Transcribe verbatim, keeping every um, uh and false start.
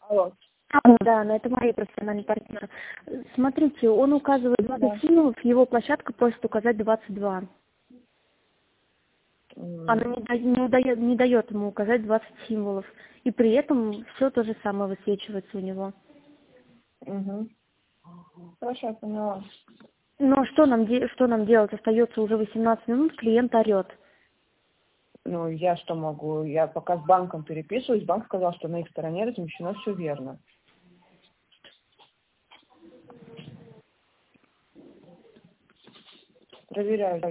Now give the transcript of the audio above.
Алло. Да, но это мои профессиональные партнеры. Смотрите, он указывает Ну, двадцать да. символов, его площадка просит указать двадцать два. М, Она не, да- не, удает, не дает ему указать двадцать символов. И при этом все то же самое высвечивается у него. Угу. Хорошо, я поняла. Но что нам, де- что нам делать? Остается уже восемнадцать минут, клиент орет. Ну, я что могу? Я пока с банком переписываюсь, банк сказал, что на их стороне размещено все верно. Проверяю.